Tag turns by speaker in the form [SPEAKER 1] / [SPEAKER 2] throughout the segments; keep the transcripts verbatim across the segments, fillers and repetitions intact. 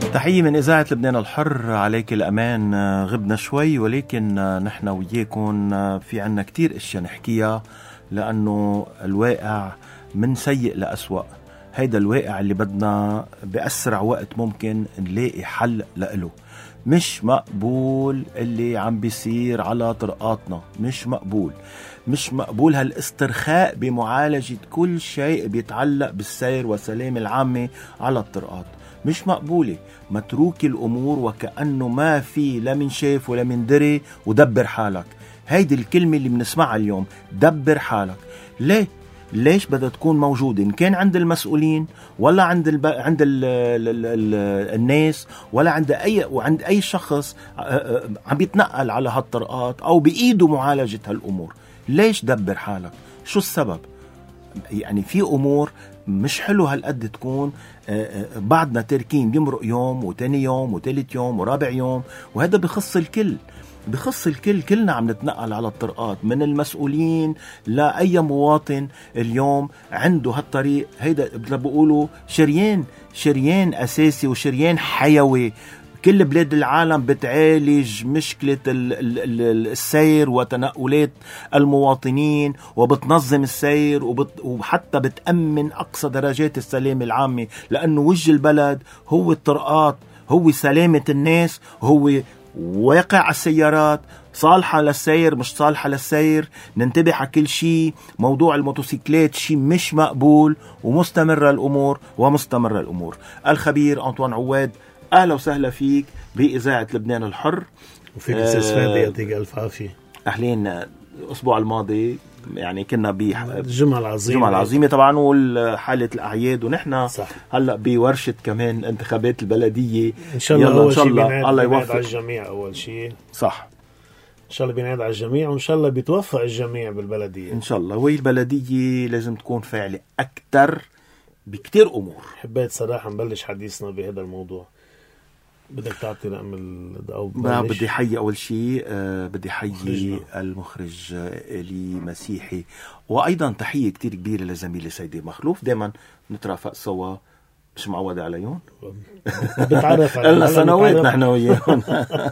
[SPEAKER 1] تحية من إذاعة لبنان الحر. عليك الأمان. غبنا شوي ولكن نحن وياكم في عنا كتير اشياء نحكيها، لأنه الواقع من سيء لأسوأ. هيدا الواقع اللي بدنا بأسرع وقت ممكن نلاقي حل لإله. مش مقبول اللي عم بيصير على طرقاتنا، مش مقبول. مش مقبول هالاسترخاء بمعالجة كل شيء بيتعلق بالسير والسلام العامة على الطرقات. مش مقبولة. متروك الأمور وكأنه ما في لا من شاف ولا من دري، ودبر حالك. هيدي الكلمة اللي بنسمعها اليوم، دبر حالك. ليه؟ ليش بدها تكون موجودة؟ إن كان عند المسؤولين ولا عند الب... عند ال... ال... ال... ال... الناس ولا عند أي وعند أي شخص عم بيتنقل على هالطرقات أو بإيده معالجة هالأمور. ليش دبر حالك؟ شو السبب؟ يعني في أمور مش حلو هالقد تكون بعدنا تركين بيمرق يوم وتاني يوم وتالت يوم ورابع يوم، وهذا بخص الكل. بخص الكل. كلنا عم نتنقل على الطرقات، من المسؤولين لأي مواطن اليوم عنده هالطريق. هيدا بقولوا شريان شريان أساسي وشريان حيوي. كل بلاد العالم بتعالج مشكلة السير وتنقلات المواطنين وبتنظم السير وحتى بتأمن أقصى درجات السلام العامة، لأنه وجه البلد هو الطرقات، هو سلامة الناس، هو واقع السيارات صالحة للسير مش صالحة للسير. ننتبه على كل شيء. موضوع الموتوسيكلات شيء مش مقبول، ومستمرة الأمور ومستمرة الأمور. الخبير أنطوان عواد، أهلا وسهلا فيك بإذاعة لبنان الحر.
[SPEAKER 2] وفيك أستاذ فادي، يعطيك ألف عافية.
[SPEAKER 1] أهلين. الأسبوع الماضي يعني كنا
[SPEAKER 2] بالجمعة العظيمة
[SPEAKER 1] الجمعة العظيمة طبعا، والحالة الأعياد، ونحن هلأ بورشة كمان انتخابات البلدية.
[SPEAKER 2] إن شاء الله.
[SPEAKER 1] إن شاء الله الله يوفق
[SPEAKER 2] على الجميع. أول شيء
[SPEAKER 1] صح،
[SPEAKER 2] إن شاء الله بينعاد على الجميع، وإن شاء الله بيتوفق الجميع بالبلدية
[SPEAKER 1] إن شاء الله. وهي البلدية لازم تكون فاعلة أكتر بكتير أمور.
[SPEAKER 2] حبيت صراحة نبلش حديثنا بهذا الموضوع. بدك تعطي رقم ال... أو
[SPEAKER 1] بدي حيي أول شيء أه بدي حيي المخرج إلي مسيحي، وأيضا تحية كتير كبيرة لزميلي سيدي مخلوف. دايما نترافق سوا، مش معودة عليهم.
[SPEAKER 2] بتعرف
[SPEAKER 1] لنا سنوات نحن وياهم.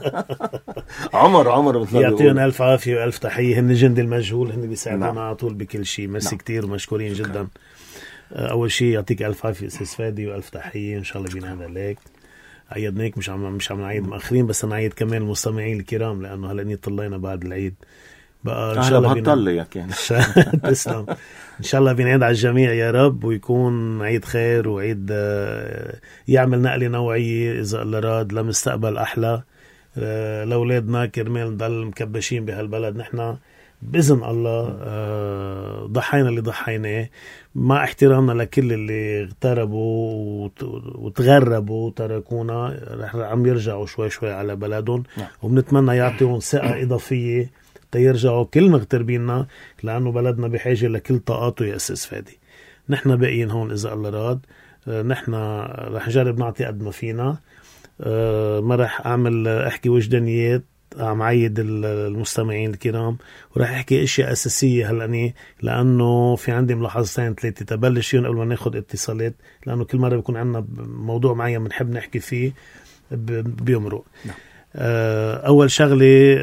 [SPEAKER 1] عمر عمر مثل
[SPEAKER 2] يعطيهم ألف عافية وألف تحية. هن جند المجهول، هن بيساعدونا نعم. على طول بكل شيء. ميرسي نعم. كتير ومشكورين جدا. أول شيء يعطيك ألف عافية أستاذ فادي وألف تحية. إن شاء الله بينعاد عليك. عيدناك، مش عم مش عم نعيد مأخرين، بس نعيد كمان المستمعين الكرام، لأنه هلأني طلعنا بعد العيد بقى. إن شاء الله
[SPEAKER 1] بنطلع كان
[SPEAKER 2] تسلم. إن شاء الله بينعاد على الجميع يا رب، ويكون عيد خير وعيد يعمل نقلة نوعية إذا الله راد لمستقبل أحلى لأولادنا، كرمال نضل مكبشين بهالبلد. نحن بإذن الله ضحينا اللي ضحيناه، مع احترامنا لكل اللي اغتربوا وتغربوا وتركونا. رح عم يرجعوا شوي شوي على بلدهم نعم. وبنتمنى يعطيهم ثقة إضافية تيرجعوا كل مغتربيننا، لأنه بلدنا بحاجة لكل طاقاته يا أساس فادي. نحن باقيين هون إذا الله راد. نحن رح نجرب نعطي قد ما فينا. ما رح أعمل أحكي وجدانيات، عم عيد المستمعين الكرام، وراح احكي اشياء اساسيه هلأني، لانه في عندي ملاحظتين ثلاثه تبلش فيهم قبل ما ناخد اتصالات، لانه كل مره بيكون عندنا موضوع معين بنحب نحكي فيه بيمرق. نعم. اول شغله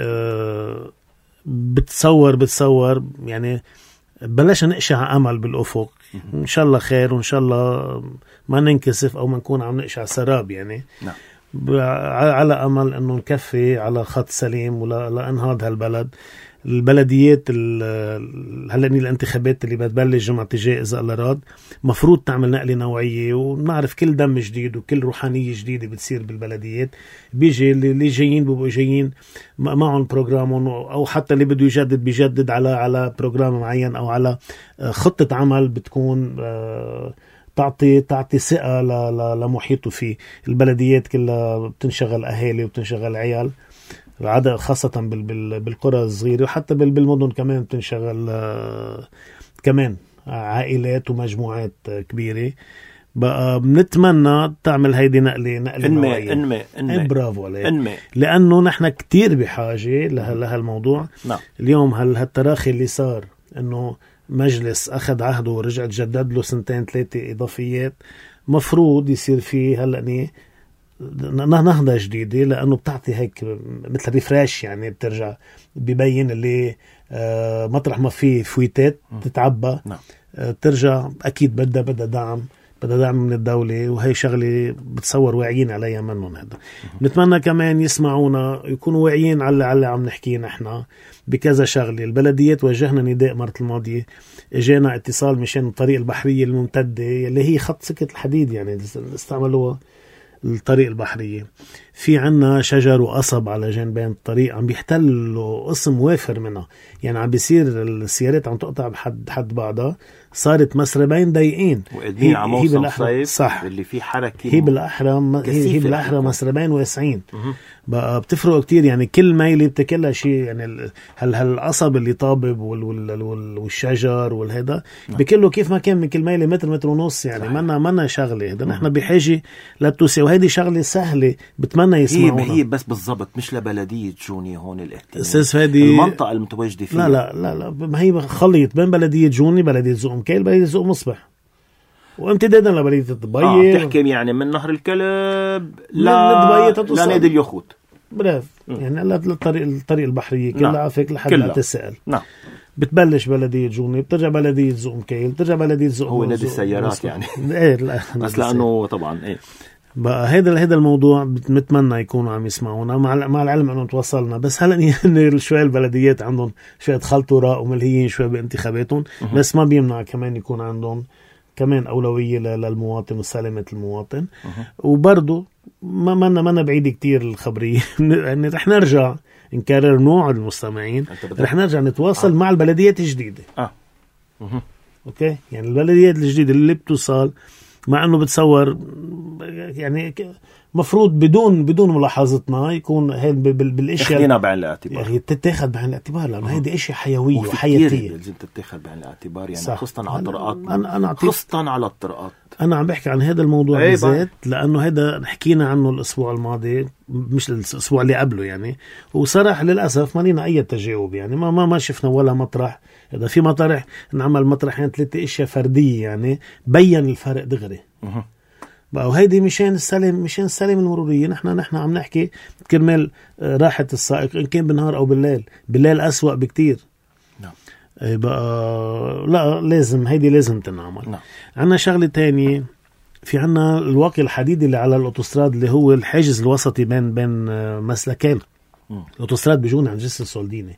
[SPEAKER 2] بتصور بتصور يعني بلاش نقشع امل بالافق. ان شاء الله خير، وان شاء الله ما ننكسف او ما نكون عم نقشع سراب يعني. نعم. على أمل أنه نكفي على خط سليم ولا لأنهاض هالبلد. البلديات هلأني الانتخابات اللي بتبلش جمعة الجاي إذا الله راد مفروض تعمل نقلة نوعية، ونعرف كل دم جديد وكل روحانية جديدة بتصير بالبلديات. بيجي اللي جايين بيبقوا جايين معهم بروجرامهم، أو حتى اللي بده يجدد بيجدد على على بروجرام معين أو على خطة عمل بتكون تعطي تعطي ثقة لمحيطه فيه. البلديات كلها بتنشغل أهالي وبتنشغل عيال، عادة خاصة بالقرى الصغيرة، وحتى بالمدن كمان بتنشغل كمان عائلات ومجموعات كبيرة. بقى بنتمنى تعمل هيدي نقلة نقلة نوعية.
[SPEAKER 1] انمي انمي
[SPEAKER 2] برافو عليك. لأنه نحن كتير بحاجة لهالموضوع. نعم. اليوم هالتراخي اللي صار إنه مجلس أخذ عهده ورجع تجدد له سنتين ثلاثة إضافيات، مفروض يصير فيه هلأني نهضة جديدة، لأنه بتعطي هيك مثل ريفراش، يعني بترجع ببين اللي آه مطرح ما في فويتات تتعبى
[SPEAKER 1] نعم.
[SPEAKER 2] آه ترجع أكيد بدها بدها دعم بدها دعم من الدولة، وهي شغلة بتصور واعيين عليها منهم. هذا نتمنى كمان يسمعونا يكونوا واعيين على على عم نحكي نحن بكذا شغلة. البلديات وجهنا نداء مرة الماضية، اجانا اتصال مشان الطريق البحرية الممتدة اللي هي خط سكة الحديد، يعني استعملوها الطريق البحرية. في عنا شجر وقصب على جانبين الطريق عم بيحتلوا قسم وافر منها، يعني عم بيصير السيارات عم تقطع بحد حد بعضها، صارت مسربين ضيقين.
[SPEAKER 1] وقدمين على موسم صيف صح اللي فيه حركة،
[SPEAKER 2] هي بالأحرى هي بالأحرى مسربين واسعين بقى، بتفرق كتير. يعني كل ميلة بتكلها شيء، يعني هل هالقصب اللي طابب وال وال وال والشجر والهذا بكله كيف ما كان من كل ميلة متر متر ونص، يعني منا منا شغلة هذا نحن بحاجة للتوسيع، وهذه شغلة سهلة بتمنى يسمعونا.
[SPEAKER 1] هي, هي بس بالضبط مش لبلدية جوني هون الاهتمام، المنطقة المتواجدة فيها.
[SPEAKER 2] لا لا لا لا ما هي خليط بين بلدية جوني، بلدية زقوم كيل، بلدية زقوم مصبح، وامتدادا لبلدية الضبية.
[SPEAKER 1] آه تحكي يعني من نهر الكلب لا لا نادي اليخوت،
[SPEAKER 2] براف يعني للطريق الطريق البحرية كلها نعم. عفك لحد لا تسأل
[SPEAKER 1] نعم.
[SPEAKER 2] بتبلش بلدية جوني، بترجع بلدية زقوم كيل، بترجع بلدية زقوم،
[SPEAKER 1] هو نادي السيارات يعني
[SPEAKER 2] ايه لا
[SPEAKER 1] بس لأنه طبعا ايه
[SPEAKER 2] بقى هيدا هيدا الموضوع بتمنى يكونوا عم يسمعونا، مع مع العلم انه توصلنا، بس هلا يعني شوي البلديات عندهم شوية خلط وراء وملهيين شوي بانتخاباتهم، بس ما بيمنع كمان يكون عندهم كمان أولوية للمواطن وسلامة المواطن. وبرضه ما منا منا بعيد كتير الخبرية يعني رح نرجع نكرر نوع المستمعين، رح نرجع نتواصل آه. مع البلديات الجديدة
[SPEAKER 1] آه.
[SPEAKER 2] اوكي، يعني البلديات الجديدة اللي بتوصل، مع انه بتصور يعني مفروض بدون بدون ملاحظتنا يكون هيد بالاشياء
[SPEAKER 1] تاخدينا بعين الاعتبار،
[SPEAKER 2] يعني تتاخد بعين الاعتبار، لانه هيدي اشياء حيويه
[SPEAKER 1] وحياتيه لازم تتاخد بعين الاعتبار، يعني صح. خاصه على الطرقات،
[SPEAKER 2] انا انا
[SPEAKER 1] خاصه على الطرقات
[SPEAKER 2] انا عم بحكي عن هذا الموضوع بالذات، لانه هذا حكينا عنه الاسبوع الماضي مش الاسبوع اللي قبله يعني، وصراحه للاسف ما لينا اي تجاوب، يعني ما ما ما شفنا ولا مطرح. اذا في مطرح نعمل مطرحين ثلاثه اشياء فرديه يعني بين الفرق دغري
[SPEAKER 1] أه.
[SPEAKER 2] بقى، وهيدي مشان السلام مشان السلام المروريه. نحن نحن عم نحكي كرمال راحه السائق ان كان بالنهار او بالليل، بالليل أسوأ بكتير.
[SPEAKER 1] نعم
[SPEAKER 2] بقى لا لازم هيدي لازم تنعمل.
[SPEAKER 1] نعم.
[SPEAKER 2] عنا شغله تانية، في عنا الواقي الحديدي اللي على الاوتوستراد اللي هو الحاجز الوسطي بين بين مسلكين الاوتوستراد بيجون عند جسر السولديني،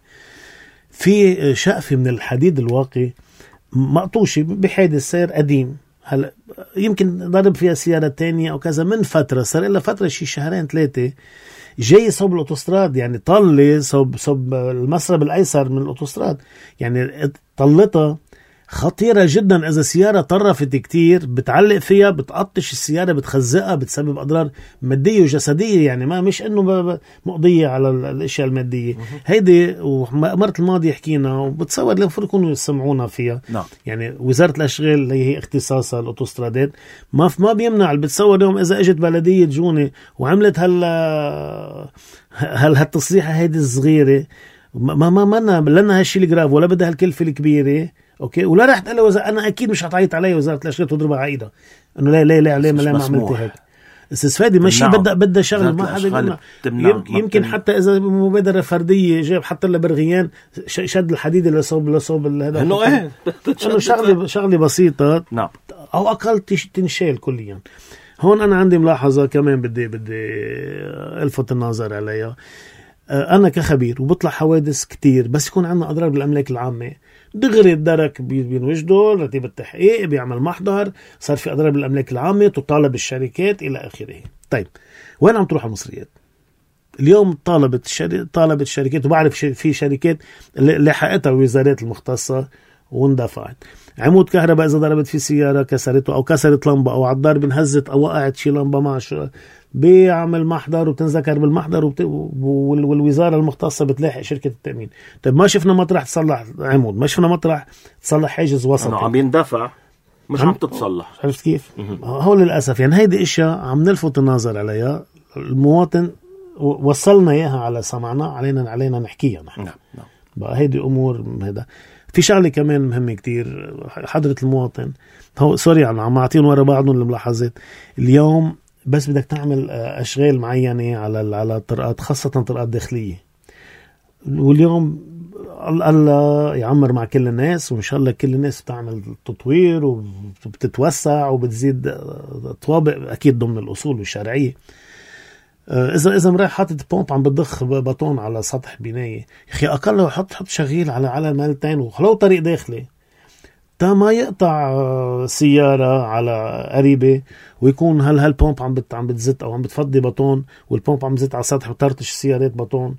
[SPEAKER 2] في شقفة من الحديد الواقي مقطوشة بحادث سير قديم، هلا يمكن ضرب فيها سيارة تانية أو كذا من فترة، صار إلا فترة شي شهرين ثلاثة جاي صوب الأوتوستراد، يعني طلي صوب صوب المسرب الأيسر من الأوتوستراد، يعني طلتها خطيرة جدا. إذا سيارة طرفت كتير بتعلق فيها، بتقطش السيارة، بتخزقها، بتسبب أضرار مادية وجسدية، يعني ما مش إنه مقضية على الأشياء المادية. هيدي ومرة الماضية حكينا، وبتصور اللي المفروض يكونوا يسمعونا فيها.
[SPEAKER 1] نعم.
[SPEAKER 2] يعني وزارة الأشغال اللي هي اختصاصها الأوتوسترادات ما ما بيمنع، بتصور اليوم إذا اجت بلدية جونة وعملت هال هال هالتصريحة هيدي الصغيرة، ما ما ما لنا هالشي الجراف ولا بدها هالكلفة الكبيرة، اوكي، ولا راح تقول له انا اكيد مش هتعيط علي وزاره الاشغال تضربها على ايدها انه لا لا لا لا ما, ما عملت هيك. استفادي ماشي بدها بدها شغل ما حدا يمنع. يمكن حتى اذا مبادره فرديه جاب حتى له برغيان شد الحديد اللي صوب اللي صوب هذا
[SPEAKER 1] انه ايه
[SPEAKER 2] انه شغله شغله بسيطه.
[SPEAKER 1] نعم.
[SPEAKER 2] او اقل تنشال كليا. هون انا عندي ملاحظه كمان بدي بدي الفت النظر عليها. انا كخبير وبطلع حوادث كتير، بس يكون عندنا اضرار بالاملاك العامه دغري الدرك بينوجده رتيب التحقيق بيعمل محضر، صار في اضرار بالاملاك العامه، تطالب الشركات الى اخره. طيب وين عم تروح المصريات اليوم؟ طالبت الشركات طالبت الشركات وبعرف في شركات اللي حقتها الوزارات المختصه واندفعت. عمود كهرباء اذا ضربت في سياره كسرته او كسرت لمبه او على الدار بنهزت او وقعت شي لمبه مع شو بيعمل محضر وبتنذكر بالمحضر وبت... والوزارة المختصة بتلاحق شركة التأمين. طيب ما شفنا مطرح تصلح عمود، ما شفنا مطرح تصلح حاجز وسطي،
[SPEAKER 1] عم يندفع مش عم تتصلح.
[SPEAKER 2] عرفت كيف؟ هو للأسف يعني هيدي إشياء عم نلفت النظر عليها. المواطن وصلنا إياها على سمعنا، علينا علينا نحكيها نحن.
[SPEAKER 1] نعم نعم.
[SPEAKER 2] بقى هيدي أمور هذا. في شغلة كمان مهمة كتير حضرة المواطن، هو سوري عم عم أعطيهم ورا بعضهم الملاحظات. اليوم بس بدك تعمل أشغال معينة على على الطرقات، خاصة طرقات داخلية. واليوم الله يعمر مع كل الناس، وإن شاء الله كل الناس بتعمل تطوير وبتتوسع وبتزيد طوابق أكيد ضمن الأصول والشرعية. إذا إذا مريح حاطط بومب عم بتضخ بطون على سطح بناية، يا أخي أقل حط حط شغيل على على المالتين وخلو طريق داخلي تا ما يقطع سيارة على قريبة ويكون هل هالبومب عم بت عم بتزت أو عم بتفضي بطون، والبومب عم بتزت على السطح وترتش السيارات بطون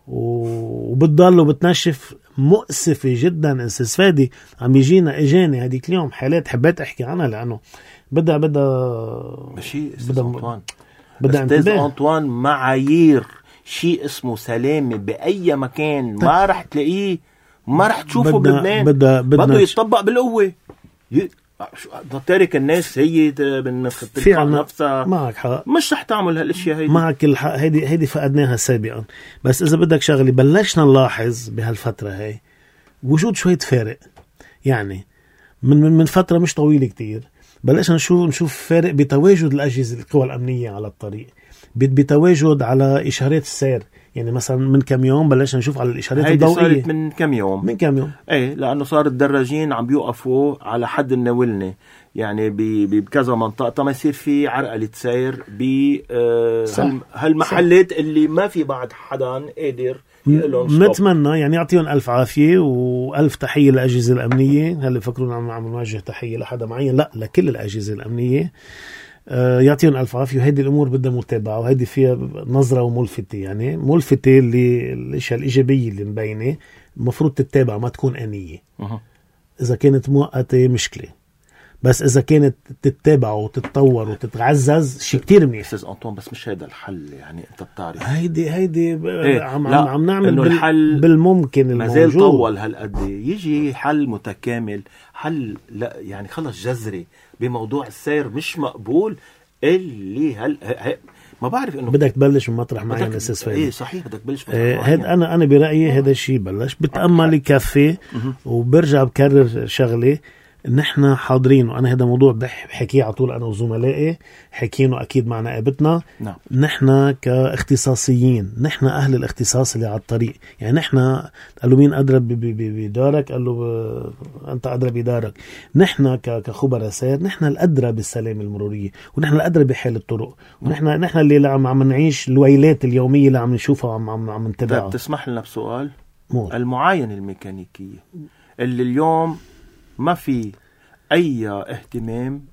[SPEAKER 2] وبتضل وبتنشف. مؤسفة جدا استفادي. عم يجينا اجاني هديك اليوم حالات حبيت احكي عنها لانه بدها بدها
[SPEAKER 1] ماشي استاذ انطوان،
[SPEAKER 2] بدها
[SPEAKER 1] استاذ انطوان معايير شيء اسمه سلامة بأي مكان ما رح تلاقيه، ما رح تشوفه بلبنان.
[SPEAKER 2] بدها
[SPEAKER 1] بده يتطبق بالقوة. ي... تارك الناس هي من تدفع نفسها.
[SPEAKER 2] معك حق،
[SPEAKER 1] مش رح تعمل هالاشياء هيدي.
[SPEAKER 2] معك الحق، هيدي هيدي فقدناها سابقا. بس اذا بدك شغلي بلشنا نلاحظ بهالفترة هاي وجود شوية فارق. يعني من من من فترة مش طويلة كتير بلشنا نشوف نشوف فارق بتواجد الأجهزة القوى الأمنية على الطريق، بتواجد على إشارات السير. يعني مثلا من كم يوم بلشنا نشوف على الإشارات الضوئية.
[SPEAKER 1] هيدي صارت من كم يوم
[SPEAKER 2] من كم يوم
[SPEAKER 1] ايه، لأنه صار الدراجين عم بيوقفوا على حد الناولني، يعني بكذا منطقة ما يصير في عرقلة سير بهالمحلات اللي ما في بعد حدا قادر يقلهم.
[SPEAKER 2] نتمنى يعني يعطيهم ألف عافية وألف تحية للأجهزة الأمنية. هل يفكرون عم عم نوجه تحية لحدا معين؟ لا، لكل الأجهزة الأمنية يعطيهم ألف عافية. وهيدي الأمور بدها متابعة، وهيدي فيها نظرة وملفتة. يعني ملفتة اللي الاشياء الإيجابية اللي مبينة المفروض تتابع، ما تكون أنية. إذا كانت مؤقتة مشكلة، بس إذا كانت تتابع وتتطور وتتعزز شيء كتير منيح.
[SPEAKER 1] أستاذ أنطون بس مش هذا الحل، يعني أنت بتعرف
[SPEAKER 2] هيدي هيدي
[SPEAKER 1] إيه؟
[SPEAKER 2] عم, عم, عم نعمل بال
[SPEAKER 1] الحل
[SPEAKER 2] بالممكن الموجود.
[SPEAKER 1] ما زال طول هالقد يجي حل متكامل، حل لا يعني خلص جذري بموضوع السير مش مقبول. اللي هل ه... ما بعرف انه
[SPEAKER 2] بدك تبلش من مطرح معين اساس
[SPEAKER 1] ايه صحيح بدك تبلش من
[SPEAKER 2] مطرح معين. انا انا برايي هذا الشيء بلش بتامل يكفي. وبرجع بكرر شغله نحن حاضرين، وانا هذا موضوع بحكيه على طول انا وزملائي، حكينه اكيد مع نائبتنا.
[SPEAKER 1] نعم.
[SPEAKER 2] نحن كاختصاصيين، نحن اهل الاختصاص اللي على الطريق. يعني نحن قال له مين ادرى بدارك؟ قال له انت ادرى بدارك. نحن كخبراء سير نحن الادرى بالسلامه المروريه، ونحن الادرى بحال الطرق، ونحن نحن اللي عم عم نعيش الويلات اليوميه اللي عم نشوفها وعم عم عم نتابعها.
[SPEAKER 1] تسمح لنا بسؤال؟
[SPEAKER 2] مو.
[SPEAKER 1] المعاينه الميكانيكيه اللي اليوم ما في أي اهتمام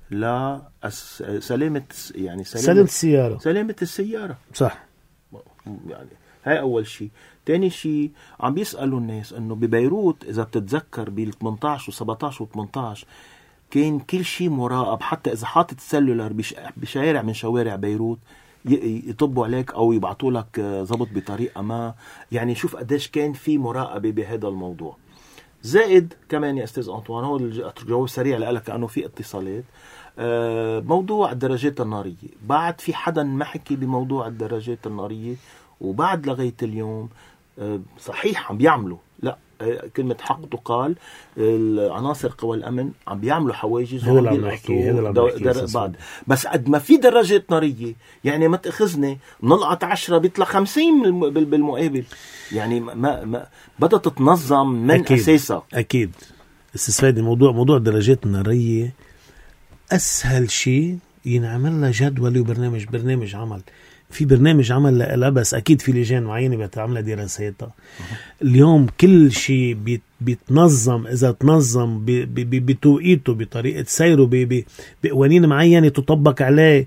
[SPEAKER 1] لسلامة، يعني سلامة,
[SPEAKER 2] سلامة السيارة
[SPEAKER 1] سلامة السيارة
[SPEAKER 2] صح.
[SPEAKER 1] يعني هاي أول شيء. تاني شيء عم بيسألوا الناس أنه ببيروت إذا بتتذكر بال ثمانية عشر و17 و18 كان كل شيء مراقب، حتى إذا حاطت السلولار بشوارع من شوارع بيروت يطبوا عليك أو يبعتوا لك ضبط بطريقة ما. يعني شوف قديش كان في مراقبة بهذا الموضوع. زائد كمان يا أستاذ أنطوان، هو الجواب سريع لألك لأنه في اتصالات. آه موضوع الدراجات النارية، بعد في حدا ما حكي بموضوع الدراجات النارية، وبعد لغاية اليوم آه صحيح عم بيعملوا، لا آه كلمة حق تقال، العناصر قوى الأمن عم بيعملوا حواجز
[SPEAKER 2] هذا اللي عم نحكي هذا
[SPEAKER 1] در... بعد. بس قد ما في دراجات نارية يعني ما تأخذني نلقط عشرة بيطلع خمسين بالمقابل. يعني ما ما بدأ تتنظم من
[SPEAKER 2] أكيد.
[SPEAKER 1] أساسها.
[SPEAKER 2] أكيد استفاد الموضوع. موضوع الدراجات النارية أسهل شيء ينعمل له جدول وبرنامج برنامج عمل. في برنامج عمل لا بس أكيد في لجان معينة بتعمل دراساتها. اليوم كل شيء بيت بيتنظم، إذا تنظم بتوقيته بطريقة سيره بقوانين معينة تطبق عليه،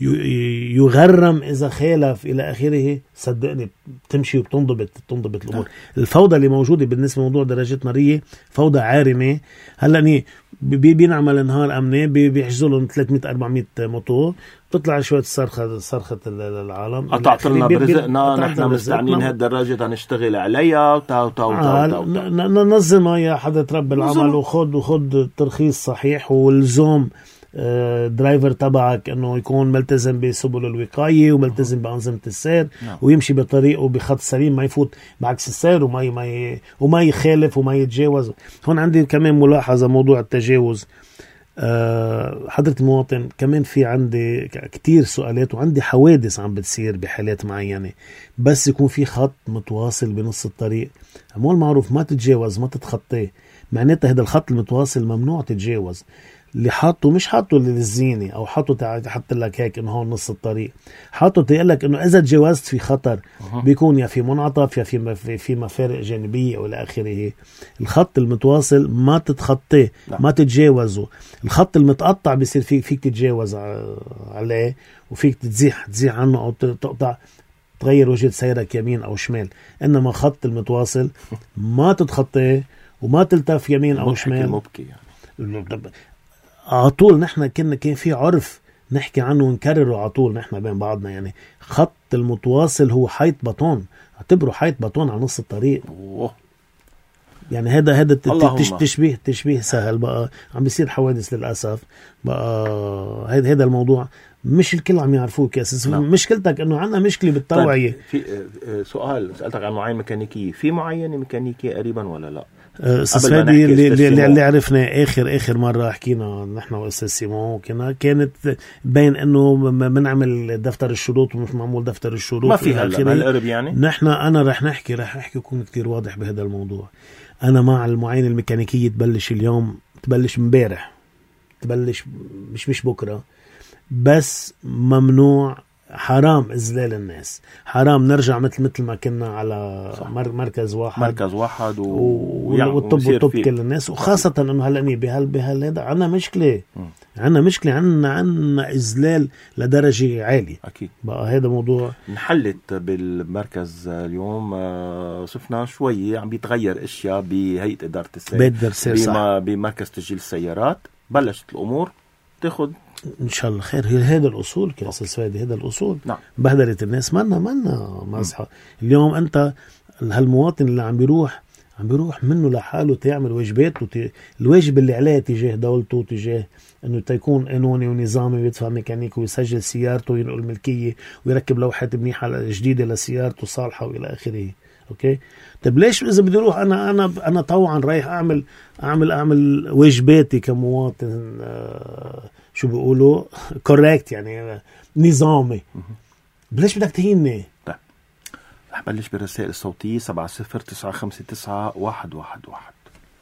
[SPEAKER 2] يغرم إذا خالف إلى آخره، صدقني بتمشي وبتنضبط تنضبط الأمور. الفوضى اللي موجودة بالنسبة لموضوع درجات نارية فوضى عارمة. هلأ ني بينعمل نهار أمني بيحجزوا لهم ثلاثمية أربعمية موتور، تطلع شوية صرخة صرخة العالم
[SPEAKER 1] قطعت لنا برزقنا، نحن مستعنين هالدراجة هنشتغل عليها وتاو تاو تاو تاو
[SPEAKER 2] ننظمها يا حدا ترب العمل وخد وخد ترخيص صحيح والزوم درايفر تبعك انه يكون ملتزم بسبل الوقاية وملتزم بأنظمة السير ويمشي بطريقه بخط سليم، ما يفوت بعكس السير وما ما وما يخالف وما يتجاوز. هون عندي كمان ملاحظة موضوع التجاوز. أه حضرة المواطن، كمان في عندي كتير سؤالات وعندي حوادث عم بتصير بحالات معينة، بس يكون في خط متواصل بنص الطريق، مو المعروف ما تتجاوز ما تتخطيه، معناتها هذا الخط المتواصل ممنوع تتجاوز. اللي حاطه مش حاطه للزينة أو حاطه تحط لك هيك إنه هون نص الطريق، حاطه تقول لك إنه إذا تجاوزت في خطر، بيكون يا في منعطف يا في في, في مفارق جانبية أو إلى آخره. الخط المتواصل ما تتخطيه، ما تتجاوزه. الخط المتقطع بيصير فيك فيك تتجاوز عليه وفيك تزيح تزيح عنه أو تقطع تغير وجهة سيرك يمين أو شمال. إنما خط المتواصل ما تتخطيه وما تلتف يمين أو شمال.
[SPEAKER 1] مبكي يعني.
[SPEAKER 2] على طول نحن كنا كان في عرف نحكي عنه ونكرره على طول نحن بين بعضنا، يعني خط المتواصل هو حيط بطون، اعتبره حيط بطون على نص الطريق.
[SPEAKER 1] أوه.
[SPEAKER 2] يعني هذا هذا تشبيه تشبيه سهل بقى، عم بيصير حوادث للأسف بقى. هذا هذا الموضوع مش الكل عم يعرفوه كاسس. مشكلتك انه عندنا مشكله بالتوعيه.
[SPEAKER 1] طيب في سؤال سألتك عن معاين ميكانيكية، في معاينة ميكانيكية قريبا ولا لا؟
[SPEAKER 2] استاذ فادي اللي, اللي, اللي عرفنا اخر اخر مره حكينا نحن واستاذ سيمون كنا كانت بين انه بنعمل دفتر الشروط ومش معمول دفتر الشروط،
[SPEAKER 1] ما في هالقرب يعني.
[SPEAKER 2] نحن انا رح نحكي رح احكي يكون كتير واضح بهذا الموضوع. انا مع المعاينه الميكانيكيه تبلش اليوم، تبلش امبارح، تبلش مش مش بكره، بس ممنوع، حرام إذلال الناس، حرام نرجع مثل مثل ما كنا على مر مركز واحد
[SPEAKER 1] مركز واحد و...
[SPEAKER 2] والطب والطب كل الناس. وخاصة إنه هلأ بهال بهال هذا عنا مشكلة، عنا مشكلة، عنا عنا إذلال لدرجة عالية.
[SPEAKER 1] أكيد
[SPEAKER 2] بقى هذا موضوع
[SPEAKER 1] انحلت بالمركز اليوم. شفنا شوي عم بيتغير أشياء بهيئة إدارة السيارات بمركز تسجيل السيارات، بلشت الأمور تاخد
[SPEAKER 2] ان شاء الله خير. هي هذا الاصول كأستاذ فادي، هذا الاصول.
[SPEAKER 1] نعم.
[SPEAKER 2] بهدلت الناس منا منا مصحى. اليوم انت هالمواطن اللي عم بيروح عم بيروح منه لحاله تعمل واجباته، ت... الواجب اللي عليه تجاه دولته، تجاه انه تكون قانوني ونظامي ويدفع ميكانيكي ويسجل سيارته وينقل ملكيه ويركب لوحه منيحه جديده لسيارته صالحه والى اخره. اوكي، طيب ليش اذا بدي اروح انا انا انا طوعا رايح اعمل اعمل اعمل واجباتي كمواطن آه شو بيقولوا كوريكت يعني نظامي، بليش بدك تهيني؟
[SPEAKER 1] طيب رح بلش بالرسائل الصوتيه سبعة صفر تسعة خمسة تسعة واحد واحد واحد.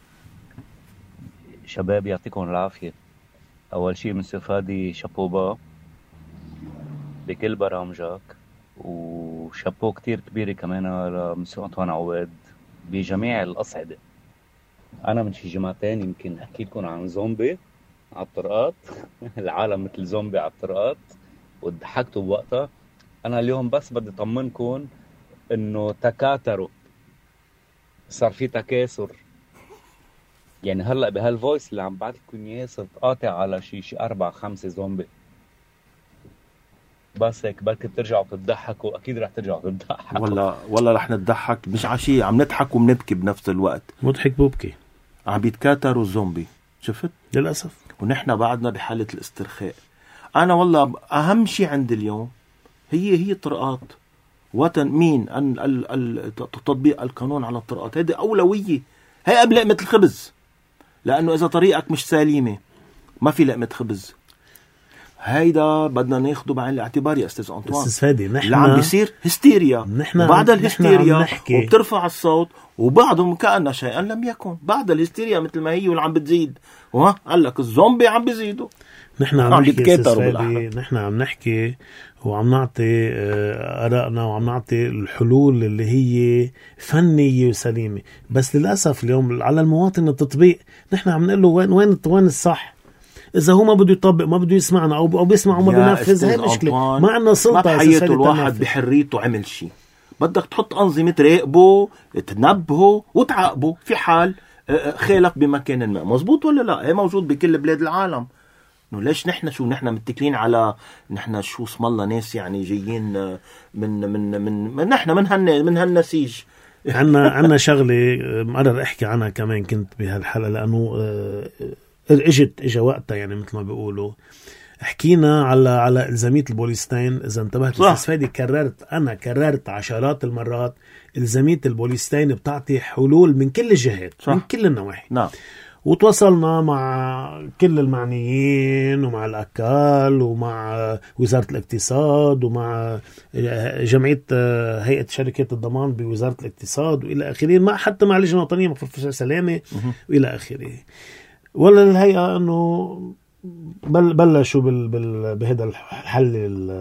[SPEAKER 3] شباب يعطيكم العافيه. اول شيء من فادي شابوبا بكل برامجك، وشابو كتير كبيره كمان لمسيو أنطوان عواد بجميع الاصعده. انا من شي جمعتين يمكن احكي لكم عن زومبي على الطرقات العالم مثل زومبي على الطرقات وضحكتوا بوقتها. انا اليوم بس بدي اطمنكم انه تكاثروا، صار في تكاثر. يعني هلا بهالفويس اللي عم بعت لكم اياه صرت قاطع على شي شي أربعة خمسة زومبي. بس هيك بركي بترجعوا تضحكوا، اكيد رح ترجعوا تضحكوا.
[SPEAKER 1] والله والله رح نضحك، مش عشي عم نضحك وبنبكي بنفس الوقت.
[SPEAKER 2] مضحك ببكي،
[SPEAKER 1] عم بيتكاثروا الزومبي. شفت
[SPEAKER 2] للاسف.
[SPEAKER 1] ونحن بعدنا بحالة الاسترخاء. أنا والله أهم شيء عندي اليوم هي هي الطرقات. وطن مين أن ال ال تطبيق القانون على الطرقات، هذه أولوية، هي قبل لقمة الخبز. لأنه إذا طريقك مش سليمة ما في لقمة خبز. هيدا بدنا ناخده بعين الاعتبار يا أستاذ أنطوان.
[SPEAKER 2] أستاذ فادي نحن
[SPEAKER 1] اللي عم بيصير هستيريا، وبعد الهستيريا وبترفع الصوت وبعضهم كأن شيئا لم يكن. بعد الهستيريا مثل ما هي واللي عم بتزيد، وها قال لك الزومبي عم بيزيدوا.
[SPEAKER 2] نحن عم, عم نحكي نحن عم نحكي وعم نعطي آرائنا وعم نعطي الحلول اللي هي فنية وسليمة. بس للأسف اليوم على المواطن التطبيق. نحن عم نقول له وين وين وين الصح. إذا هو ما بده يطبق، ما بده يسمعنا أو أو بيسمع وما بينفذ، هاي مشكلة. ما عندنا سلطة.
[SPEAKER 1] ما بحياته الواحد بحريته عمل شيء. بدك تحط أنظمة تراقبه، تنبهه وتعاقبه في حال خالف بمكان ما. مزبوط ولا لا؟ هي موجود بكل بلاد العالم. إنه ليش نحن شو نحن متكلين على نحن شو اسم الله ناس يعني جايين من من من, من نحن من هن من هالنسيج.
[SPEAKER 2] عنا عنا شغلة مقرر أحكي عنها كمان كنت بهالحلقة، لأنه اجت اجا وقتها يعني مثل ما بيقولوا. حكينا على على الزاميه البوليستين. اذا انتبهت استاذ فادي، كررت انا كررت عشرات المرات الزاميه البوليستين بتعطي حلول من كل الجهات، صح. من كل النواحي.
[SPEAKER 1] نعم.
[SPEAKER 2] وتواصلنا مع كل المعنيين ومع الأكال ومع وزارة الاقتصاد ومع جمعية هيئة شركات الضمان بوزارة الاقتصاد وإلى آخره، مع حتى مع اللجنة الوطنية مخففة السلامة وإلى آخره. ولا الهيئة أنه بل بلشوا بال بال بهذا الحل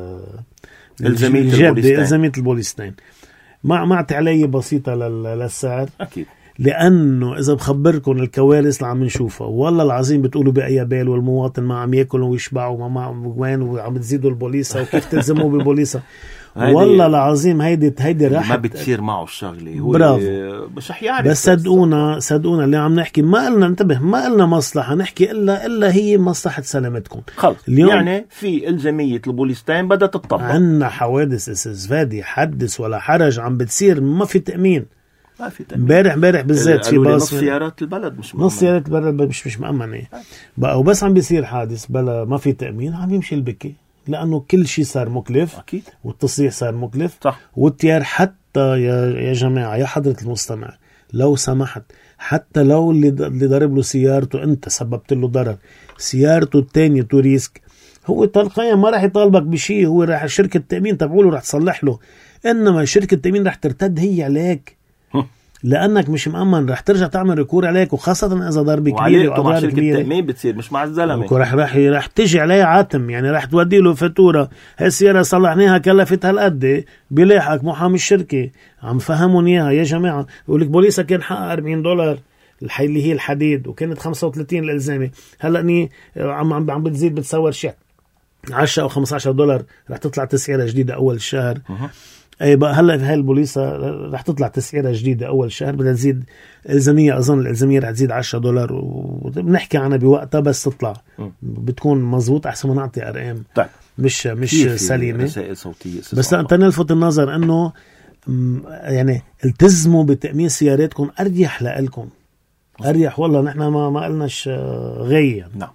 [SPEAKER 1] الجديد
[SPEAKER 2] الزمية البوليستين مع مع تعلية بسيطة للسعر.
[SPEAKER 1] أكيد،
[SPEAKER 2] لأنه إذا بخبركم الكوارث اللي عم نشوفها والله العظيم بتقولوا بأي بال، والمواطن ما عم يأكل ويشبع وما ما وين وعم تزيدوا البوليسة وكيف تلزموا بالبوليسة. والله العظيم هيدي هيدي راح
[SPEAKER 1] ما بتصير معه الشغله، هو
[SPEAKER 2] مش رح يعرف. بس صدقونا صدقونا اللي عم نحكي ما قلنا انتبه ما قلنا مصلحه نحكي الا الا هي مصلحه سلامتكم.
[SPEAKER 1] خلص يعني في الزميه البوليستين بدها تطبق.
[SPEAKER 2] عندنا حوادث استزفادي حدث ولا حرج عم بتصير، ما في تامين.
[SPEAKER 1] ما في تامين.
[SPEAKER 2] امبارح امبارح بالذات في باص
[SPEAKER 1] نص سيارات البلد مش مأمنة.
[SPEAKER 2] نص سيارات البلد مش مش مأمنه بقى، وبس عم بيصير حادث بلا ما في تامين عم يمشي البكي، لأنه كل شيء صار مكلف.
[SPEAKER 1] أكيد.
[SPEAKER 2] والتصريح صار مكلف.
[SPEAKER 1] صح.
[SPEAKER 2] والتيار حتى يا يا جماعة يا حضرة المستمع لو سمحت، حتى لو اللي اللي ضرب له سيارته أنت سببت له ضرر، سيارته الثانية تو ريسك، هو تلقائيا ما راح يطالبك بشيء، هو راح شركة التأمين تبعوله راح تصلح له، إنما شركة التأمين راح ترتد هي عليك لأنك مش مأمن، رح ترجع تعمل ركور عليك، وخاصة إذا ضربة كبيرة وأضرار كبيرة.
[SPEAKER 1] التأمين بتصير مش مع الزلمة،
[SPEAKER 2] رح رح رح تجي عليه عاتم، يعني رح تودي له فاتورة، هالسيارة صلحناها كلفت هالقد، بيلاحقك محامي الشركة عم فهمون إياها يا جماعة، يقول لك بوليسا كان حقها أربعين دولار الحي اللي هي الحديد، وكانت خمسة وثلاثين الإلزامي، هلأ ني عم عم عم بتزيد بتصور شيء عشرة أو خمسة عشر دولار، رح تطلع تسعيرة جديدة أول الشهر. اي بقى هلا في هاي البوليسة رح تطلع تسعيرة جديدة اول شهر، بدها تزيد الزمية، اظن الالزامية رح تزيد عشرة دولار، وبنحكي عنها بوقتها بس تطلع بتكون مزبوط، احسن ما نعطي ارقام
[SPEAKER 1] طيب.
[SPEAKER 2] مش مش سليمة.
[SPEAKER 1] صوتية
[SPEAKER 2] بس انت نلفت النظر انه يعني التزموا بتأمين سياراتكم، اريح لكم اريح، والله نحن ما ما قلناش غير.
[SPEAKER 1] نعم.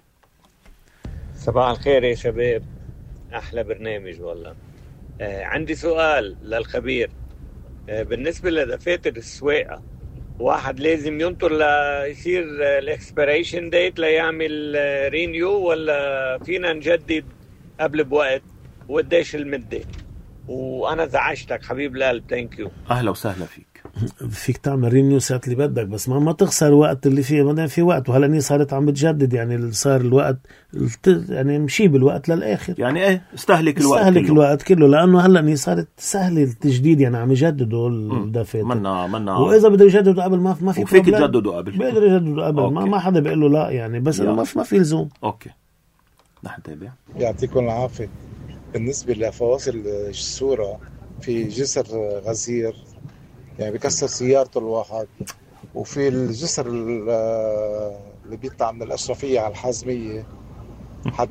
[SPEAKER 4] صباح الخير يا شباب، احلى برنامج والله. آه عندي سؤال للخبير. آه بالنسبة لدفاتر السواقة، واحد لازم ينطر ليصير الاكسبيريشن ديت ليعمل آه رينيو، ولا فينا نجدد قبل بوقت؟ وقديش المدة؟ وأنا زعجتك حبيب القلب، ثانك يو.
[SPEAKER 1] أهلا وسهلا فيك.
[SPEAKER 2] فيك تعمل رينيو ساعة اللي بدك، بس ما ما تخسر وقت اللي فيه، ما في وقت، وهلا ني صارت عم بتجدد، يعني صار الوقت يعني مشي بالوقت للآخر،
[SPEAKER 1] يعني ايه استهلك الوقت
[SPEAKER 2] استهلك
[SPEAKER 1] كله.
[SPEAKER 2] الوقت كله، لأنه هلا ني صارت سهل التجديد، يعني عم يجددوا الدفاتر
[SPEAKER 1] منا منا
[SPEAKER 2] وإذا بده يجددوا قبل ما ما في
[SPEAKER 1] وفيك يجددوا قبل،
[SPEAKER 2] بيقدر يجددوا قبل، ما ما حدا بيقول له لا يعني، بس ما في ما في لزوم.
[SPEAKER 1] اوكي نحن تابع.
[SPEAKER 5] يعطيكم العافية. بالنسبة لفواصل الصورة، في جسر غزير يعني بيكسر سيارته الواحد، وفي الجسر اللي بيطلع من الأشرفية على الحازمية حد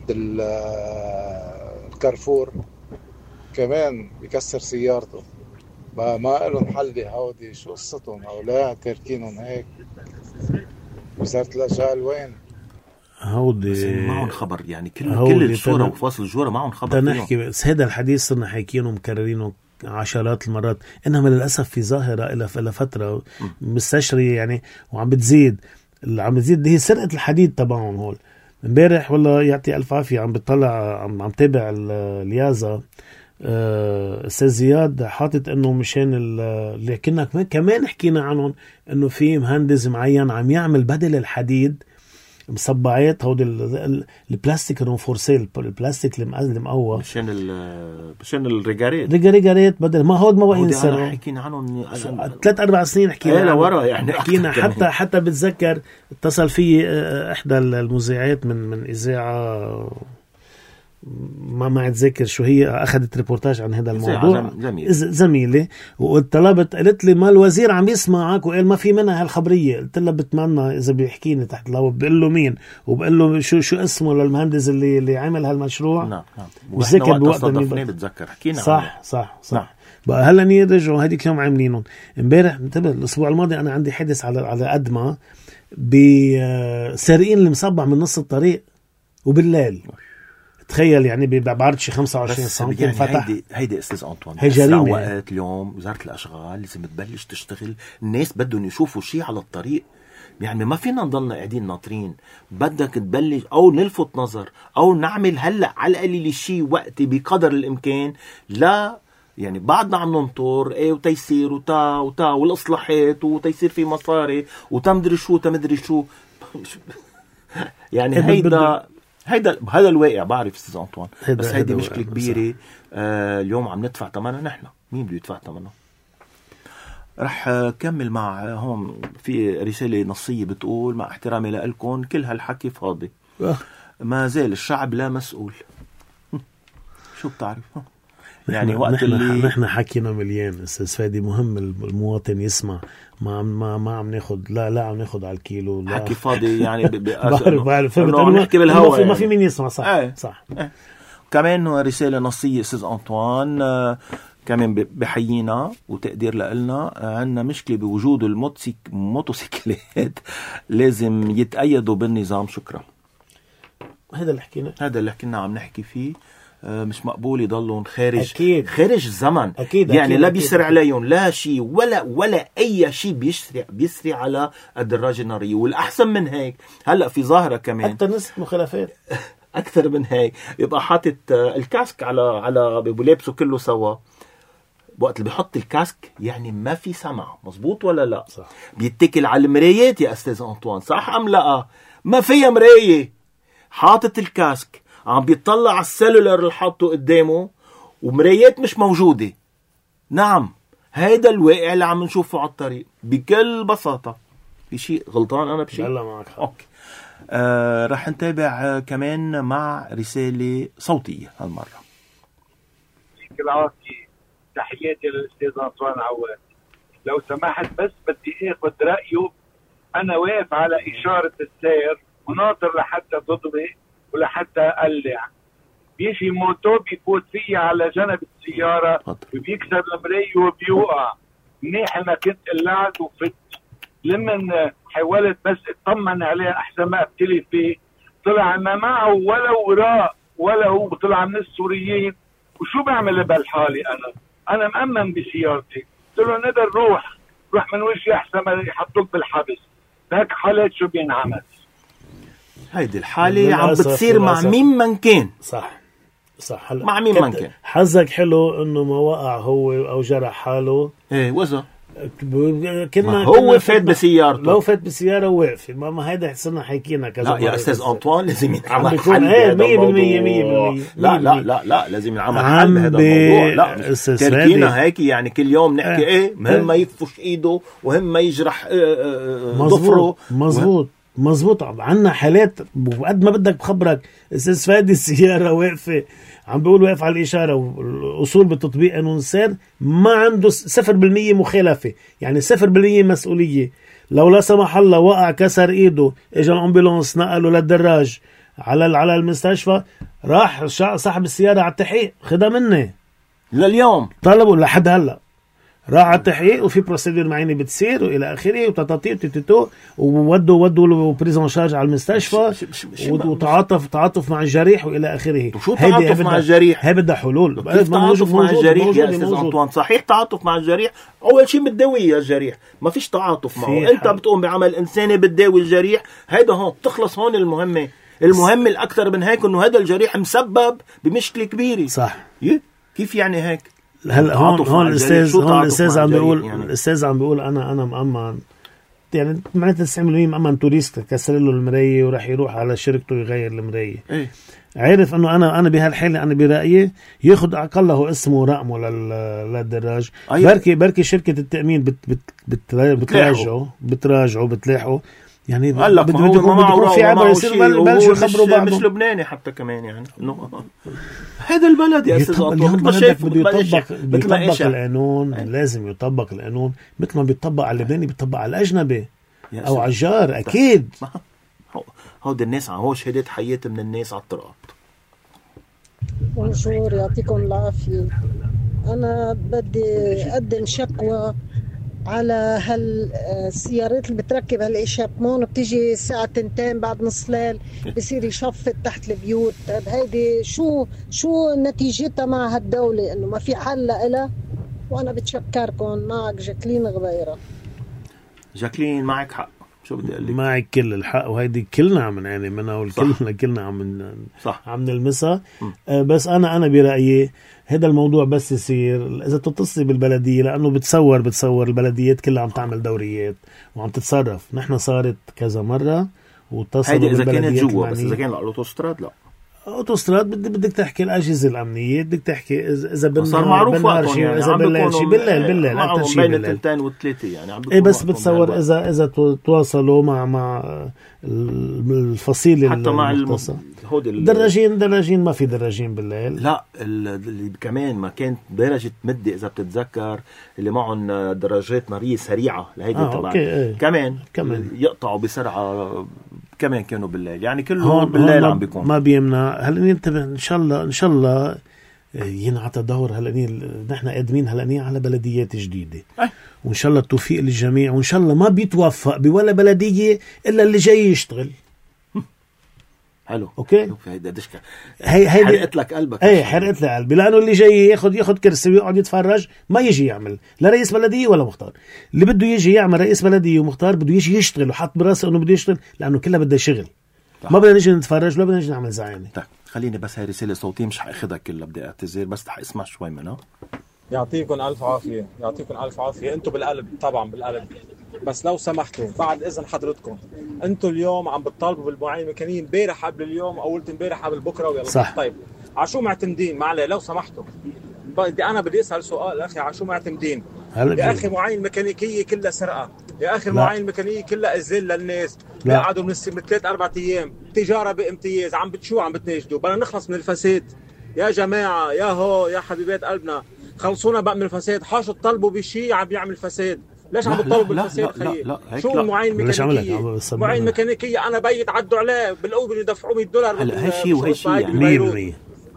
[SPEAKER 5] الكارفور كمان بيكسر سيارته. ما ما لهم حل هودي، شو قصتهم هؤلاء تاركينهم هيك؟ وزارة الأشغال وين؟
[SPEAKER 2] هودي
[SPEAKER 1] معهم خبر، يعني كل كل الصورة وفاصل الجورة معهم خبر.
[SPEAKER 2] تنحكي بس هذا الحديث صرنا حاكيينه ومكررينه عشرات المرات، انما للاسف في ظاهره الى الى فتره مستشريه يعني، وعم بتزيد اللي عم بتزيد هي سرقه الحديد تبعهم هول. امبارح والله يعطي الف عافيه عم بتطلع عم عم تابع اليازا، استاذ زياد حاطط انه مشان اللي كنا كمان حكينا عنهم، انه في مهندس معين عم يعمل بدل الحديد مصبعات هودي البلاستيك رونفورسي، البلاستيك المقوى
[SPEAKER 1] مشان ال مشان الريجاريت
[SPEAKER 2] ريجاريت بدل ما هود ما بقى ينسروا.
[SPEAKER 1] حكينا عنهم
[SPEAKER 2] ثلاث اربع سنين حكينا
[SPEAKER 1] عنهم ورا، يعني
[SPEAKER 2] حكينا حتى حتى بتذكر اتصل في احدى المذيعات من من اذاعه ما ما اتذكر شو هي، اخذت ريبورتاج عن هذا الموضوع،
[SPEAKER 1] زميلة,
[SPEAKER 2] زميلة وطلبت، قالت لي ما الوزير عم يسمعك وقال ما في منها هالخبريه. قلت لها بتمنى اذا بيحكيني تحت الهواء، بقول له مين وبقول له شو شو اسمه للمهندس اللي اللي عمل هالمشروع.
[SPEAKER 1] نعم نعم
[SPEAKER 2] بتذكر
[SPEAKER 1] بوقت بتذكر حكينا
[SPEAKER 2] صح صح صح نعم. بقى هلا نرجعوا هذيك يوم عاملينهم امبارح. انتبه الاسبوع الماضي انا عندي حدث على على قدمه بسارقين المصبع من نص الطريق وبالليل. تخيل يعني بعرض شي خمسة وعشرين سنتي
[SPEAKER 1] يعني
[SPEAKER 2] فتح.
[SPEAKER 1] هيدي هيدي استاذ انطوان
[SPEAKER 2] هي جريمه.
[SPEAKER 1] وقت اليوم وزاره الاشغال لازم تبلش تشتغل، الناس بدهم يشوفوا شيء على الطريق، يعني ما فينا نضلنا قاعدين ناطرين، بدك تبلش أو نلفت نظر أو نعمل هلأ على القليل شيء وقتي بقدر الإمكان. لا يعني بعدنا عم ننطر ايه وتيسير وتا وتا والإصلاحات وتيسير في مصاري وتمدري شو تمدري شو يعني هيدا هيدا هذا الواقع. بعرف استاذ أنطوان، بس هيدي مشكلة كبيرة. آه اليوم عم ندفع ثمنها نحن، مين بده يدفع ثمنها؟ رح كمل مع هون في رسالة نصية بتقول: مع احترامي لكم كل هالحكي فاضي، ما زال الشعب لا مسؤول. شو بتعرف يعني وقت
[SPEAKER 2] نحن
[SPEAKER 1] اللي
[SPEAKER 2] نحن حكينا مليان استاذ فادي، مهم المواطن يسمع. ما ما ما عم ناخد لا لا عم ناخد على الكيلو، لا
[SPEAKER 1] حكي فاضي يعني
[SPEAKER 2] بعرف بعرف
[SPEAKER 1] نحكي بالهواء يعني.
[SPEAKER 2] ما في مين يسمع. صح
[SPEAKER 1] ايه.
[SPEAKER 2] صح
[SPEAKER 1] ايه. كمان رسالة نصية استاذ أنطوان، آه كمان بحيينا وتقدير لنا. عندنا مشكلة بوجود الموتوسيكلات لازم يتأيدوا بالنظام. شكرا.
[SPEAKER 2] هذا اللي حكينا
[SPEAKER 1] هذا اللي كنا عم نحكي فيه. مش مقبول يضلون خارج
[SPEAKER 2] أكيد.
[SPEAKER 1] خارج الزمن.
[SPEAKER 2] أكيد.
[SPEAKER 1] يعني
[SPEAKER 2] أكيد.
[SPEAKER 1] لا بيسري عليهم لا شيء ولا ولا أي شيء بيسري بيسري على الدراجة النارية. والأحسن من هيك هلأ في ظاهرة كمان
[SPEAKER 2] أكثر نسبة مخالفات
[SPEAKER 1] أكثر من هيك، يبقى حاطط الكاسك على على بيلبسوا كله سوا. وقت اللي بيحط الكاسك يعني ما في سمع، مزبوط ولا لا؟
[SPEAKER 2] صح.
[SPEAKER 1] بيتكل على المرايات يا أستاذ أنطوان، صح أم لا؟ ما فيها مراية. حاطط الكاسك عم بيطلع على السيلولر اللي حاطه قدامه ومرايات مش موجودة. نعم، هيدا الواقع اللي عم نشوفه على الطريق بكل بساطة. في شيء غلطان أنا بشيء؟
[SPEAKER 2] لا معك حق.
[SPEAKER 1] أوكي. آه رح نتابع آه كمان مع رسالة صوتية هالمرة.
[SPEAKER 6] العافية، تحياتي للأستاذ أنطوان عواد. لو سمحت بس بدي اخذ رأيه. أنا واقف على إشارة السير وناطر لحتى تضوي ولحتى أقلع. بيجي موتو بيفوت فيا على جنب السيارة وبيكسر المراية وبيوقع. منيح ما كنت قلعت وفت. لمن حاولت بس اطمن عليه احسن ما ابتلي فيه، طلع ما معه ولا وراء ولا هو، طلع من السوريين. وشو بعمل بهالحالة؟ انا انا مأمن بسيارتي. قلت له ندر روح روح من وجهي احسن ما يحطوك بالحبس. هيك حالات شو بينعمل؟
[SPEAKER 1] هيدي الحالة عم بتصير مع مين من كان.
[SPEAKER 2] صح صح. هلا
[SPEAKER 1] مع مين من كان.
[SPEAKER 2] حظك حلو انه ما وقع هو او جرح حاله.
[SPEAKER 1] ايه وزا
[SPEAKER 2] كنا
[SPEAKER 1] هو فات بسيارته.
[SPEAKER 2] لو فات بسيارة وقف. ما ما هيدا صرنا حكينا كذا.
[SPEAKER 1] لا يا أستاذ أنطوان لازم ينعمل
[SPEAKER 2] حل بهذا الموضوع.
[SPEAKER 1] لا لا لا لا لازم ينعمل حل بهذا الموضوع. لا تركينا هيك يعني كل يوم نحكي ايه مهم ما يكفش ايده وهم ما يجرح ضفره.
[SPEAKER 2] مزبوط مزبوط. عنا حالات وقد ما بدك بخبرك استاذ فادي السيارة واقفة عم بيقول واقف على الإشارة والأصول بتطبيق قانون السير، ما عنده صفر بالمية مخالفة، يعني صفر بالمية مسؤولية. لو لا سمح الله وقع كسر إيده، إجا الأمبولانس نقله للدراج على على المستشفى، راح صاحب السيارة على التحقيق خدها منه
[SPEAKER 1] لليوم
[SPEAKER 2] طلبوا لحد هلا. راح على التحقيق وفي بروسيدور معينة بتصير وإلى آخره وتطاطي وتتتو وودوا ودوا له بريزون شارج على المستشفى وتعاطف تعاطف مع الجريح وإلى آخره.
[SPEAKER 1] شو تعاطف مع الجريح؟
[SPEAKER 2] هي بدها حلول.
[SPEAKER 1] كيف تعاطف مع الجريح يا أستاذ أنطوان؟ صحيح تعاطف مع الجريح. أول شيء بتداوي الجريح، ما فيش تعاطف معه. أنت بتقوم بعمل إنساني بتداوي الجريح. هيدا هون بتخلص هون المهمة. المهم الأكثر من هيك إنه هذا الجريح مسبب بمشكلة كبيرة.
[SPEAKER 2] صح.
[SPEAKER 1] كيف يعني هيك؟
[SPEAKER 2] هلا هون هون الاستاذ هون الاستاذ عم بيقول يعني. الاستاذ عم بيقول انا انا مأمن، يعني معناتها تسعين بالمية مأمن توريست كسر له المرايه وراح يروح على شركته يغير المرايه.
[SPEAKER 1] ايه
[SPEAKER 2] عارف انه انا انا بهالحاله انا برايي ياخذ اقله اسمه ورقمه للدراج. أيوة. بركي بركي شركه التامين بت بت بت بتراجعه بتراجعه بتلاحقه يعني.
[SPEAKER 1] هلا بده يكون
[SPEAKER 2] في عبر يصير بلشوا يخبروا بعض.
[SPEAKER 1] مش لبناني حتى كمان يعني هذا البلد يا استاذ أنطوان
[SPEAKER 2] بده يطبق بيطبق القانون. لازم يطبق القانون مثل ما بيطبق على اللبناني بيطبق على الاجنبي او على الجار. اكيد
[SPEAKER 1] هود الناس هو شهادات حياة من الناس على الطرقات.
[SPEAKER 7] بونجور يعطيكم العافية. أنا بدي أقدم شكوى على هالسيارات اللي بتركب هالإشابمون بتيجي الساعة تنتين بعد نص ليل بصير يشفط تحت البيوت. هيدي شو شو نتيجتها مع هالدولة؟ إنه ما في حل لها. وأنا بتشكركم. معك جاكلين غبيرة.
[SPEAKER 1] جاكلين معك حق. شو بدي اقول لك؟
[SPEAKER 2] معك كل الحق، وهيدي كلنا عم نعاني منها، والكلنا كلنا عم
[SPEAKER 1] صح
[SPEAKER 2] عم نلمسها. آه بس انا انا برايي هذا الموضوع بس يصير اذا تتصلي بالبلديه، لانه بتصور بتصور البلديات كلها عم تعمل دوريات وعم تتصرف. نحن صارت كذا مره واتصلوا
[SPEAKER 1] هيدي اذا
[SPEAKER 2] بالبلديات
[SPEAKER 1] كانت جوا، بس
[SPEAKER 2] المعنية.
[SPEAKER 1] اذا كان الاوتوستراد لا.
[SPEAKER 2] اوتوستراد بدك بدك تحكي الاجهزه الامنيه، بدك تحكي اذا بالنهار
[SPEAKER 1] صار معروف
[SPEAKER 2] بالنهار
[SPEAKER 1] وقتهم
[SPEAKER 2] شيء،
[SPEAKER 1] يعني
[SPEAKER 2] اذا
[SPEAKER 1] عم
[SPEAKER 2] بالليل
[SPEAKER 1] بيكونوا
[SPEAKER 2] شيء، بالليل بالليل
[SPEAKER 1] معهم
[SPEAKER 2] اكثر شيء
[SPEAKER 1] بين
[SPEAKER 2] بالليل.
[SPEAKER 1] الثنتين والثلاثه يعني عم
[SPEAKER 2] ايه بس
[SPEAKER 1] بيكونوا
[SPEAKER 2] بتصور
[SPEAKER 1] وقتهم
[SPEAKER 2] اذا اذا تو- تواصلوا مع مع الفصيله
[SPEAKER 1] حتى مع
[SPEAKER 2] المختصه.
[SPEAKER 1] الم... هودي ال...
[SPEAKER 2] دراجين دراجين ما في دراجين بالليل.
[SPEAKER 1] لا ال- اللي كمان ما كانت درجة مدة إذا بتتذكر اللي معهم دراجات نارية سريعة لهيدي
[SPEAKER 2] آه،
[SPEAKER 1] طبعا
[SPEAKER 2] أوكي، إيه.
[SPEAKER 1] كمان
[SPEAKER 2] كمان.
[SPEAKER 1] يقطعوا بسرعة كمان كانوا بالليل، يعني كله
[SPEAKER 2] هون
[SPEAKER 1] بالليل
[SPEAKER 2] هون
[SPEAKER 1] عم بيكون.
[SPEAKER 2] ما بيمنع. هلا ننتبه ان شاء الله ان شاء الله ينعطى دور. هلا نحن قادمين هلا على بلديات جديده
[SPEAKER 1] أه.
[SPEAKER 2] وان شاء الله التوفيق للجميع، وان شاء الله ما بيتوفق بولا بلديه الا اللي جاي يشتغل.
[SPEAKER 1] حلو
[SPEAKER 2] اوكي
[SPEAKER 1] هيدا دشكة
[SPEAKER 2] هي هي
[SPEAKER 1] حرقت لك قلبك.
[SPEAKER 2] ايه حرقت لي قلبي، لانه اللي جاي ياخذ ياخذ كرسي ويقعد يتفرج ما يجي يعمل لا رئيس بلديه ولا مختار. اللي بده يجي يعمل رئيس بلديه ومختار بده يجي يشتغل وحط براسه انه بده يشتغل، لانه كلها بدها شغل. ما بدنا نيجي نتفرج ولا بدنا نيجي نعمل زعانه.
[SPEAKER 1] طيب خليني بس هاي رسالة صوتية مش حاخدها كلها، بدي اعتذر بس رح اسمع شوي منها.
[SPEAKER 8] يعطيكم ألف عافية، يعطيكم ألف عافية. أنتوا بالقلب طبعا بالقلب، بس لو سمحتوا بعد إذن حضرتكم، أنتوا اليوم عم بتطالبوا بالمعاينة الميكانيكية امبارح قبل اليوم، أو قلت امبارح قبل بكرة ويلا
[SPEAKER 2] صح.
[SPEAKER 8] طيب عشو معتمدين؟ معلي لو سمحتوا بدي أنا بدي أسأل سؤال أخي، عشو معتمدين؟ يا أخي معاينة الميكانيكية كلها سرقة، يا أخي المعاينة الميكانيكية كلها إذل للناس، بيقعدوا من من ثلاث أربع أيام تجارة بامتياز. عم بتشو عم بتناشدوا بدنا نخلص من الفساد يا جماعة، يا هو يا حبيبات قلبنا خلصونا بقى من الفساد. حاشوا تطلبوا بشيء عم بيعمل فساد، ليش عم بتطلبوا بالفساد خيي؟ شو المعاين الميكانيكية؟ معاين ميكانيكية أنا بيت عدوا عليه بالأوبر يدفعوا مية دولار.
[SPEAKER 1] هلا هالشيء وهالشيء يعني
[SPEAKER 2] مية بالمية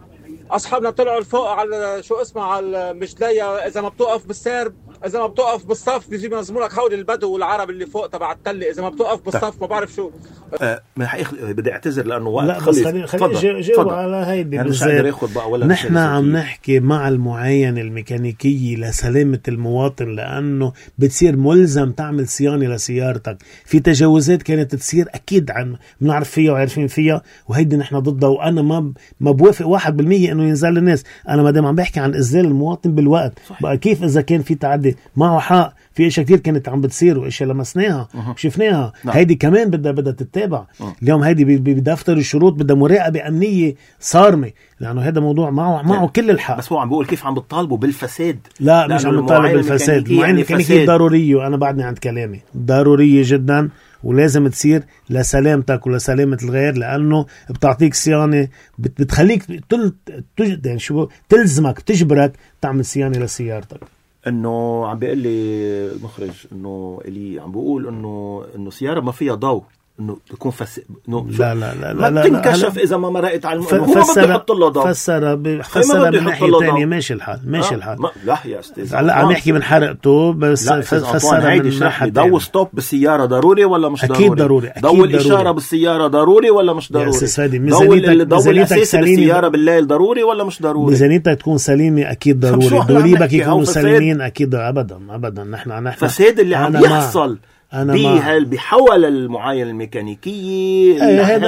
[SPEAKER 8] أصحابنا طلعوا الفوق على شو اسمه على المشلاية، إذا ما بتوقف بالسير، إذا ما بتوقف بالصف بيجي ينظموا لك هودي البدو والعرب اللي فوق تبع التلة، إذا ما بتوقف بالصف ما بعرف شو.
[SPEAKER 1] أه بدي اعتذر لانه وقت
[SPEAKER 2] لا
[SPEAKER 1] خلص.
[SPEAKER 2] خلي خلي جاوب على هيدي
[SPEAKER 1] يعني
[SPEAKER 2] بالذات. نحن عم نحكي مع المعاينة الميكانيكية لسلامة المواطن، لأنه بتصير ملزم تعمل صيانة لسيارتك. في تجاوزات كانت تصير أكيد عن بنعرف فيها وعارفين فيها، وهيدي نحن ضدها. وأنا ما ما بوافق واحد بالمية إنه ينزل الناس. أنا ما دام عم بحكي عن إذلال المواطن بالوقت. صحيح. بقى كيف إذا كان في تعدي معه حق؟ في اشياء كتير كانت عم بتصير واشياء لمسناها وشفناها. نعم. هيدي كمان بدها بدها تتابع. أه. اليوم هيدي بدفتر الشروط بدها مراقبه امنيه صارمه، لانه هذا موضوع معه معه كل الحق.
[SPEAKER 1] بس هو عم بيقول كيف عم بتطالبوا بالفساد.
[SPEAKER 2] لا مش عم بنطالب بالفساد. المعاينه الميكانيكيه يعني ضروريه، وانا بعدني عند كلامي ضروريه جدا ولازم تصير لسلامتك ولسلامه الغير، لانه بتعطيك صيانه بتخليك تل... تج... يعني شو تلزمك تجبرك تعمل صيانه لسيارتك.
[SPEAKER 1] انه عم بيقول لي المخرج انه اللي عم بيقول انه انه سياره ما فيها ضوء انه تكون فس انه
[SPEAKER 2] لا لا لا
[SPEAKER 1] ما
[SPEAKER 2] لا
[SPEAKER 1] بتنكشف اذا ما مرقت على
[SPEAKER 2] الم... هو ما بده يحط له ضوء. فسر ب... فسر من ناحيه ثانيه ماشي الحال ماشي الحال.
[SPEAKER 1] ما... لا يا استاذ
[SPEAKER 2] هلا عم يحكي من حرقته بس فسر من ناحيه
[SPEAKER 1] ضوء ستوب بالسياره ضروري ولا مش
[SPEAKER 2] أكيد
[SPEAKER 1] ضروري؟
[SPEAKER 2] أكيد
[SPEAKER 1] ضوء الاشاره بالسياره ضروري ولا مش ضروري؟
[SPEAKER 2] ضوء
[SPEAKER 1] الاساسي بالسياره بالليل ضروري ولا مش ضروري؟
[SPEAKER 2] ميزانيتك تكون سليمه اكيد ضروري. ضريبك يكونوا سليمين اكيد ابدا ابدا. نحن نحن
[SPEAKER 1] فساد اللي عم يحصل بهال بحول المعاينة الميكانيكية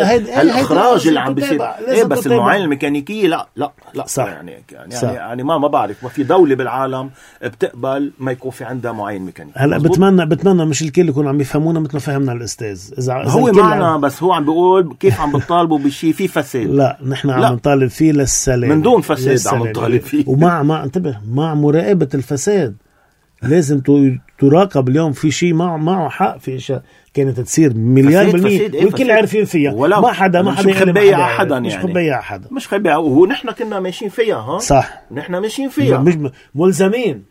[SPEAKER 1] هالإخراج اللي عم بيصير. إيه بس المعاينة الميكانيكية لا لا لا
[SPEAKER 2] صح.
[SPEAKER 1] يعني يعني, صح. يعني ما ما بعرف ما في دولة بالعالم بتقبل ما يكون في عندها معاينة ميكانيكية.
[SPEAKER 2] هلا بتمنى بتمنى مش الكل يكون عم يفهمونا مثل ما فهمنا الأستاذ. إذا
[SPEAKER 1] هو معنا عم... بس هو عم بيقول كيف عم بتطالبوا بشيء في فساد.
[SPEAKER 2] لا نحن عم نطالب فيه للسلام
[SPEAKER 1] من دون فساد عم نطالب فيه.
[SPEAKER 2] ومع ما انتبه مع مراقبة الفساد لازم تراقب. اليوم في شيء معه معه حق في اشياء كانت تصير مليار بالمية والكل عارفين فيها. ما حدا ما حدا
[SPEAKER 1] مش خبية على حدا يعني.
[SPEAKER 2] مش خبية على حدا.
[SPEAKER 1] مش خبية ونحن كنا ماشيين فيها. ها
[SPEAKER 2] صح
[SPEAKER 1] نحن ماشيين فيها
[SPEAKER 2] مش ملزمين.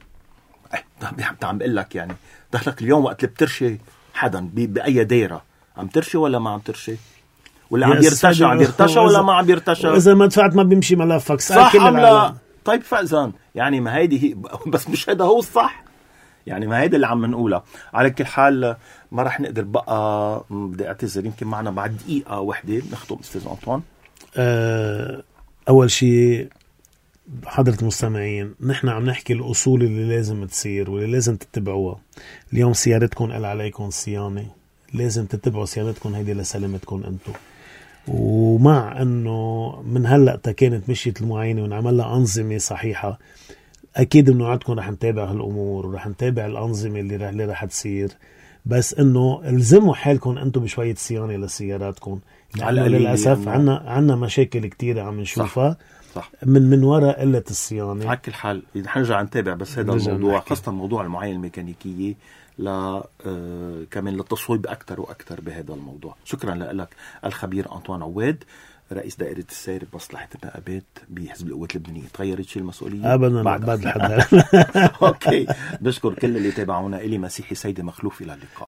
[SPEAKER 1] عم بقول لك يعني دخلك اليوم وقت اللي بترشي حدا بأي دايرة عم ترشي ولا ما عم ترشي ولا عم يرتشى عم يرتشى ولا ما عم يرتشى.
[SPEAKER 2] إذا ما دفعت ما بيمشي ملفك.
[SPEAKER 1] صح أم لا؟ طيب فأذن يعني ما هيدي بس مش هذا هو الصح يعني ما هيدا اللي عم نقولها. على كل حال ما رح نقدر بقى بدي اعتذر يمكن معنا بعد دقيقة واحدة نخطب أستاذ أنطوان.
[SPEAKER 2] أه أول شيء حضرة المستمعين نحن عم نحكي الأصول اللي لازم تصير واللي لازم تتبعوها. اليوم سيارتكم قال عليكم صيانة لازم تتبعوا صيانتكم هيدي لسلامتكم انتم. ومع انه من هلأ كانت مشيت المعاينة ونعمل لها أنظمة صحيحة، أكيد من وعدكم رح نتابع هالأمور ورح نتابع الأنظمة اللي رح, اللي رح تصير، بس إنه الزموا حالكم أنتم بشوية صيانة لسياراتكم، لأنه للأسف عنا عنا مشاكل كتيرة عم نشوفها صح. من من وراء قلة الصيانة.
[SPEAKER 1] على كل حال نرجع نتابع بس هذا الموضوع، خاصة موضوع المعاينة الميكانيكية لا آه كمان للتصويب أكتر وأكتر بهذا الموضوع. شكرا لك الخبير أنطوان عواد، رئيس دائرة السير بمصلحة النقابات بحزب القوات اللبنانية. تغيرت شيء المسؤولية؟
[SPEAKER 2] أبدا بعد بعد الحد.
[SPEAKER 1] أوكي، بشكر كل اللي تابعونا. إلي مسيحي سيدي مخلوف، إلى اللقاء.